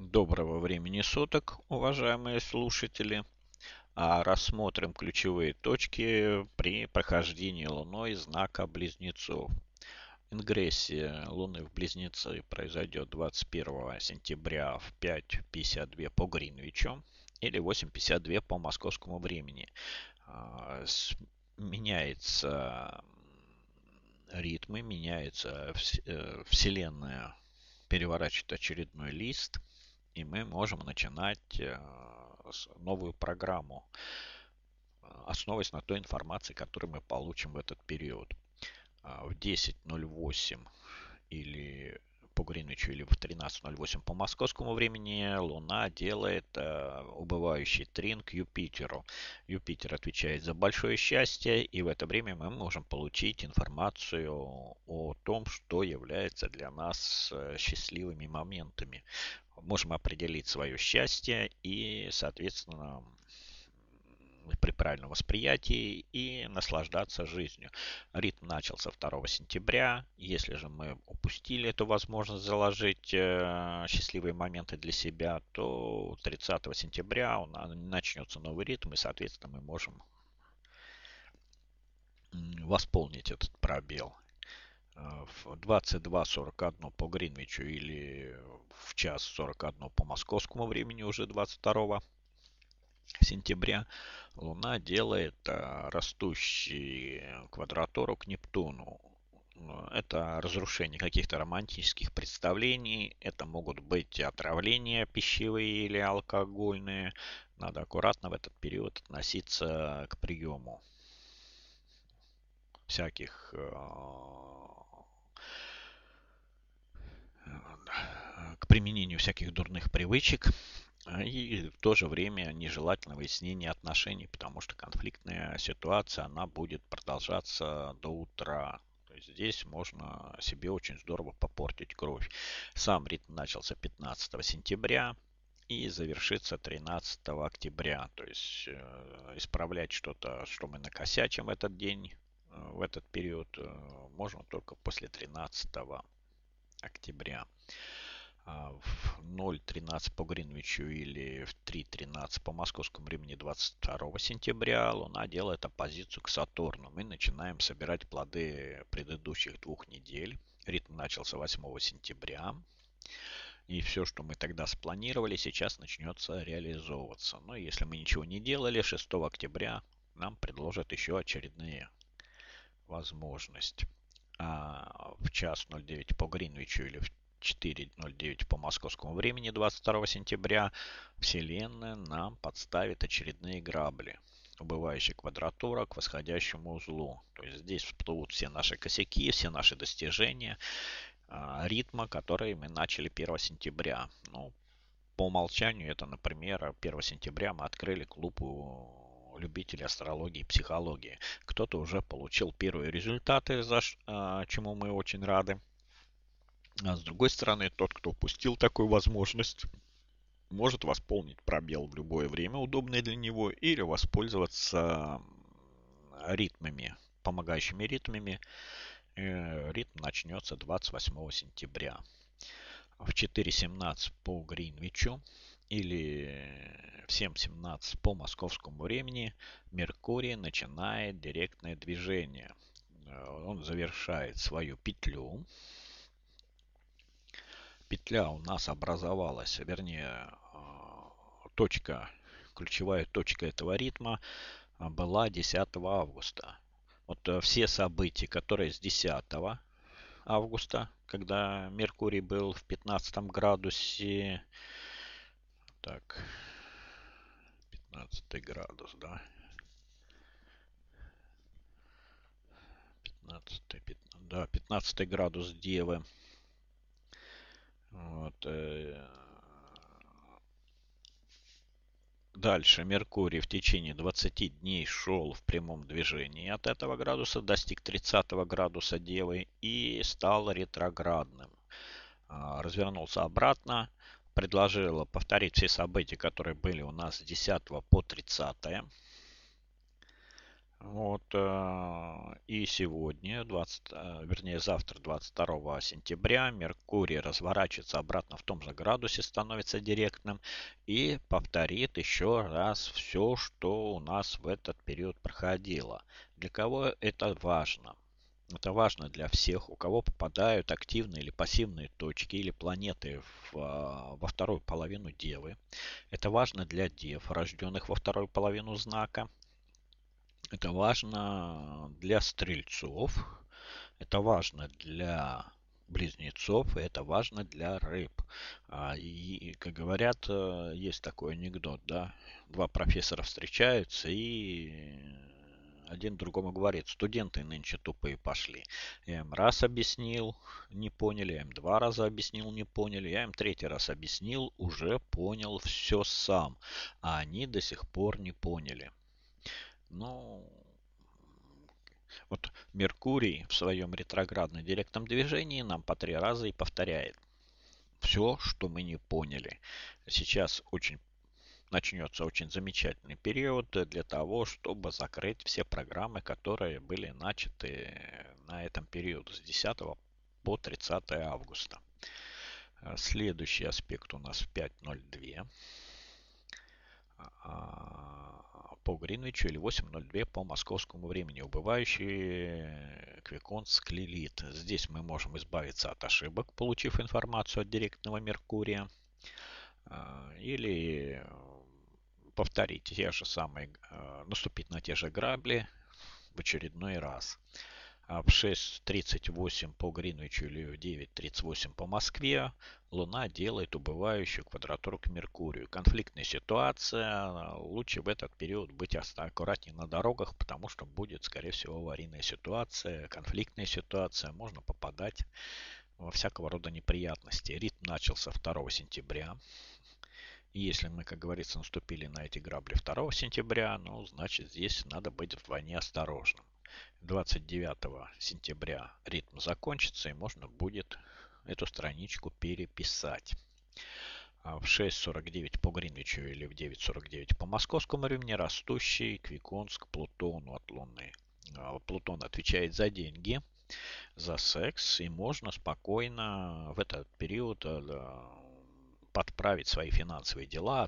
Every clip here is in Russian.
Доброго времени суток, уважаемые слушатели. Рассмотрим ключевые точки при прохождении Луной знака Близнецов. Ингрессия Луны в Близнецы произойдет 21 сентября в 5:52 по Гринвичу или 8:52 по московскому времени. Меняются ритмы, меняется Вселенная, переворачивает очередной лист, и мы можем начинать новую программу, основываясь на той информации, которую мы получим в этот период. В 10:08 или по Гринвичу, или в 13:08 по московскому времени Луна делает убывающий трин к Юпитеру. Юпитер отвечает за большое счастье, и в это время мы можем получить информацию о том, что является для нас счастливыми моментами. Можем определить свое счастье и, соответственно, при правильном восприятии и наслаждаться жизнью. Ритм начался 2 сентября. Если же мы упустили эту возможность заложить счастливые моменты для себя, то 30 сентября начнется новый ритм, и, соответственно, мы можем восполнить этот пробел. В 22:41 по Гринвичу или в час 41 по московскому времени уже 22 сентября Луна делает растущий квадратуру к Нептуну. Это разрушение каких-то романтических представлений. Это могут быть отравления пищевые или алкогольные. Надо аккуратно в этот период относиться к приему всяких к применению всяких дурных привычек. И в то же время нежелательно выяснение отношений, потому что конфликтная ситуация, она будет продолжаться до утра. То есть здесь можно себе очень здорово попортить кровь. Сам ритм начался 15 сентября и завершится 13 октября. То есть исправлять что-то, что мы накосячим в этот день, в этот период, можно только после 13 октября. В 0:13 по Гринвичу или в 3:13 по московскому времени 22 сентября Луна делает оппозицию к Сатурну. Мы начинаем собирать плоды предыдущих 2 недель. Ритм начался 8 сентября. И все, что мы тогда спланировали, сейчас начнется реализовываться. Но если мы ничего не делали, 6 октября нам предложат еще очередные возможности. В час 09 по Гринвичу или в 4:09 по московскому времени 22 сентября Вселенная нам подставит очередные грабли. Убывающая квадратура к восходящему узлу. То есть здесь всплывут все наши косяки, все наши достижения ритма, который мы начали 1 сентября. Ну, по умолчанию это, например, 1 сентября мы открыли клуб у любителей астрологии и психологии. Кто-то уже получил первые результаты, чему мы очень рады. А с другой стороны, тот, кто упустил такую возможность, может восполнить пробел в любое время, удобное для него, или воспользоваться ритмами, помогающими ритмами. Ритм начнется 28 сентября в 4:17 по Гринвичу или в 7:17 по московскому времени Меркурий начинает директное движение. Он завершает свою петлю. Петля у нас образовалась, вернее, ключевая точка этого ритма была 10 августа. Вот все события, которые с 10 августа, когда Меркурий был в 15 градусе, так, 15 градус, да, 15 градус Девы. Вот, дальше Меркурий в течение 20 дней шел в прямом движении от этого градуса, достиг 30 градуса Девы и стал ретроградным. Развернулся обратно, предложил повторить все события, которые были у нас с 10 по 30. Вот, и сегодня, вернее завтра, 22 сентября, Меркурий разворачивается обратно в том же градусе, становится директным и повторит еще раз все, что у нас в этот период проходило. Для кого это важно? Это важно для всех, у кого попадают активные или пассивные точки или планеты во вторую половину Девы. Это важно для дев, рожденных во вторую половину знака. Это важно для стрельцов, это важно для близнецов, и это важно для рыб. И, как говорят, есть такой анекдот, да, два профессора встречаются, и один другому говорит: студенты нынче тупые пошли. Я им раз объяснил, не поняли, я им два раза объяснил, не поняли, я им третий раз объяснил, уже понял все сам, а они до сих пор не поняли. Ну, вот Меркурий в своем ретроградном директном движении нам по три раза и повторяет все, что мы не поняли. Сейчас начнется очень замечательный период для того, чтобы закрыть все программы, которые были начаты на этом периоде с 10 по 30 августа. Следующий аспект у нас в 5:02 по Гринвичу или 8:02 по московскому времени, убывающий Квиконск Лилит. Здесь мы можем избавиться от ошибок, получив информацию от директного Меркурия, или повторить те же самые, наступить на те же грабли в очередной раз. В 6:38 по Гринвичу или в 9:38 по Москве Луна делает убывающую квадратуру к Меркурию. Конфликтная ситуация. Лучше в этот период быть аккуратнее на дорогах, потому что будет, скорее всего, аварийная ситуация, конфликтная ситуация. Можно попадать во всякого рода неприятности. Ритм начался 2 сентября. И если мы, как говорится, наступили на эти грабли 2 сентября, ну, значит, здесь надо быть вдвойне осторожным. 29 сентября ритм закончится, и можно будет эту страничку переписать. В 6:49 по Гринвичу или в 9:49 по московскому времени растущий Квиконс к Плутону от Луны. Плутон отвечает за деньги, за секс, и можно спокойно в этот период подправить свои финансовые дела,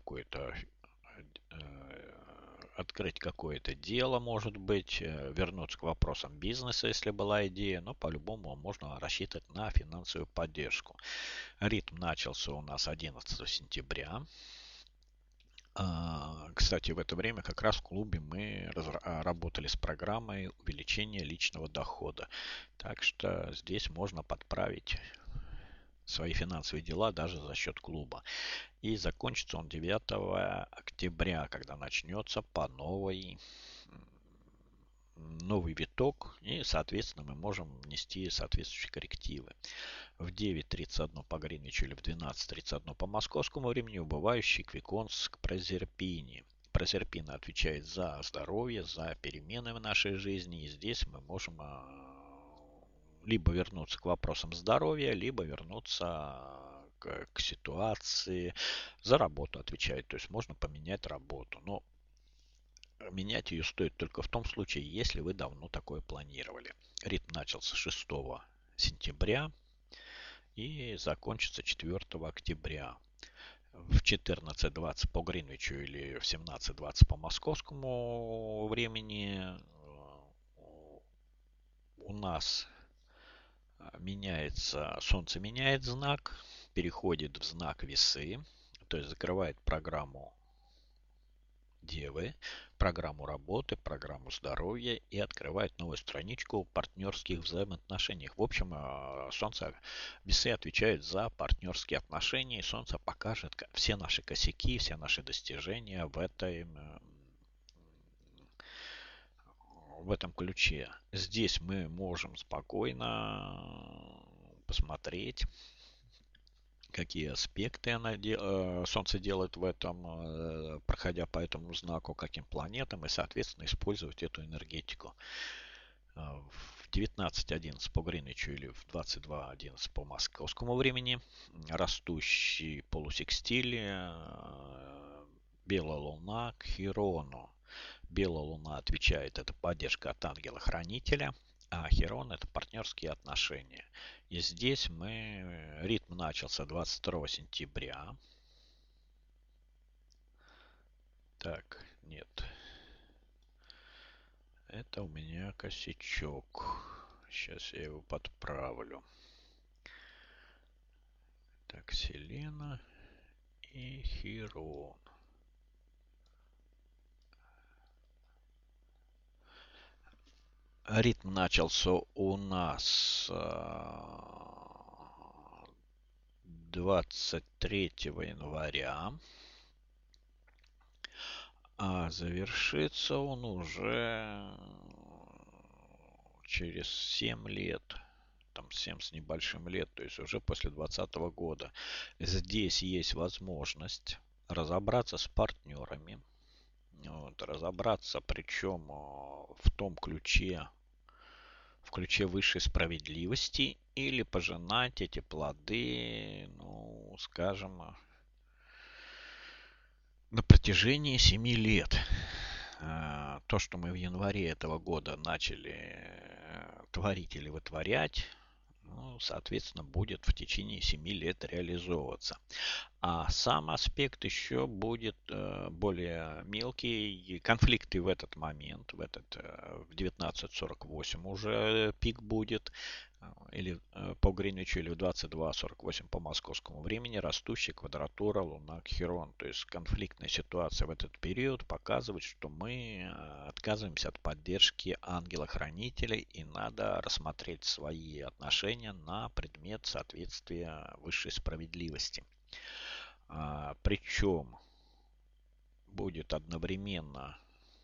открыть какое-то дело, может быть, вернуться к вопросам бизнеса, если была идея, но по-любому можно рассчитывать на финансовую поддержку. Ритм начался у нас 11 сентября. Кстати, в это время как раз в клубе мы работали с программой увеличения личного дохода. Так что здесь можно подправить свои финансовые дела даже за счет клуба. И закончится он 9 октября, когда начнется по новый виток, и, соответственно, мы можем внести соответствующие коррективы. В 9:31 по Гринвичу или в 12:31 по московскому времени убывающий Квиконск Прозерпини. Прозерпина отвечает за здоровье, за перемены в нашей жизни, и здесь мы можем либо вернуться к вопросам здоровья, либо вернуться к ситуации. За работу отвечает, то есть можно поменять работу. Но менять ее стоит только в том случае, если вы давно такое планировали. Ритм начался 6 сентября и закончится 4 октября. В 14:20 по Гринвичу или в 17:20 по московскому времени у нас Солнце меняет знак, переходит в знак Весы, то есть закрывает программу Девы, программу работы, программу здоровья и открывает новую страничку в партнерских взаимоотношениях. В общем, Солнце Весы отвечает за партнерские отношения, и Солнце покажет все наши косяки, все наши достижения в этом ключе. Здесь мы можем спокойно посмотреть, какие аспекты Солнце делает проходя по этому знаку, каким планетам, и, соответственно, использовать эту энергетику. В 19:11 по Гринвичу или в 22:11 по московскому времени растущий полусекстиль Белая Луна к Хирону. Белая Луна отвечает, это поддержка от ангела-хранителя, а Херон это партнерские отношения. И здесь ритм начался 22 сентября. Так, нет. Это у меня косячок. Сейчас я его подправлю. Так, Селена и Херон. Ритм начался у нас 23 января, а завершится он уже через 7 лет. Там 7 с небольшим лет, то есть уже после 2020 года. Здесь есть возможность разобраться с партнерами, вот, разобраться, причем в ключе высшей справедливости, или пожинать эти плоды, ну, скажем, на протяжении 7 лет. То, что мы в январе этого года начали творить или вытворять, ну, соответственно, будет в течение 7 лет реализовываться. А сам аспект еще будет более мелкий. Конфликты в этот момент, в 19:48 уже пик будет, или по Гринвичу, или в 22:48 по московскому времени, растущая квадратура Луна к Херон. То есть конфликтная ситуация в этот период показывает, что мы отказываемся от поддержки ангела-хранителей, и надо рассмотреть свои отношения на предмет соответствия высшей справедливости. Причем будет одновременно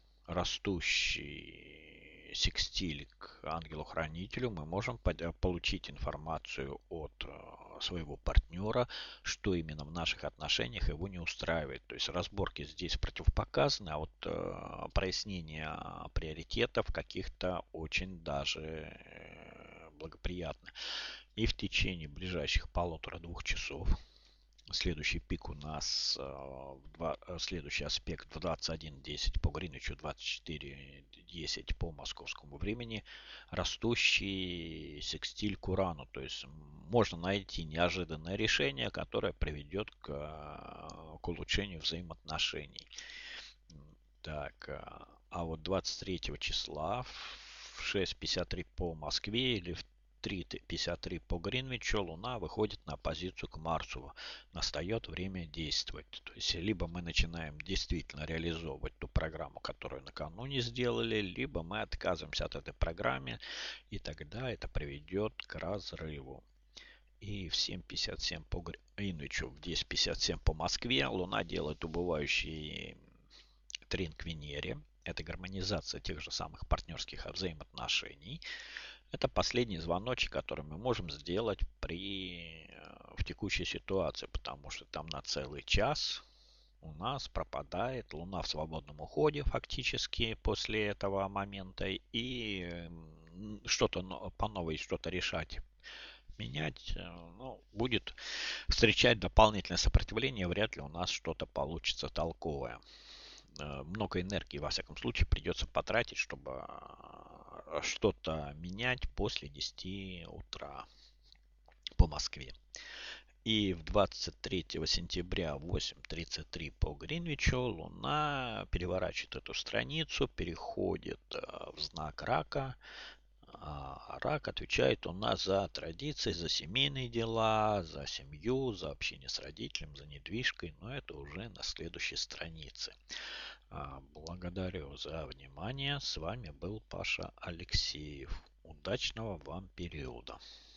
растущий секстиль к ангелу-хранителю. Мы можем получить информацию от своего партнера, что именно в наших отношениях его не устраивает. То есть разборки здесь противопоказаны, а вот прояснение приоритетов каких-то очень даже благоприятно. И в течение ближайших 1,5-2 часов следующий пик у нас, следующий аспект в 21:10 по Гринвичу, 24:10 по московскому времени, растущий секстиль к Урану. То есть можно найти неожиданное решение, которое приведет к улучшению взаимоотношений. Так, а вот 23 числа в 6:53 по Москве или в 3:53 по Гринвичу Луна выходит на оппозицию к Марсу. Настает время действовать. То есть либо мы начинаем действительно реализовывать ту программу, которую накануне сделали, либо мы отказываемся от этой программы, и тогда это приведет к разрыву. И в 7:57 по Гринвичу, в 10:57 по Москве Луна делает убывающий трин к Венере. Это гармонизация тех же самых партнерских взаимоотношений. Это последний звоночек, который мы можем сделать в текущей ситуации, потому что там на целый час у нас пропадает Луна в свободном уходе фактически после этого момента, и что-то по новой, что-то решать, менять, ну, будет встречать дополнительное сопротивление, вряд ли у нас что-то получится толковое. Много энергии, во всяком случае, придется потратить, чтобы что-то менять после 10 утра по Москве. И в 23 сентября в 8:33 по Гринвичу Луна переворачивает эту страницу, переходит в знак Рака. Рак отвечает у нас за традиции, за семейные дела, за семью, за общение с родителем, за недвижкой, но это уже на следующей странице. Благодарю за внимание. С вами был Паша Алексеев. Удачного вам периода.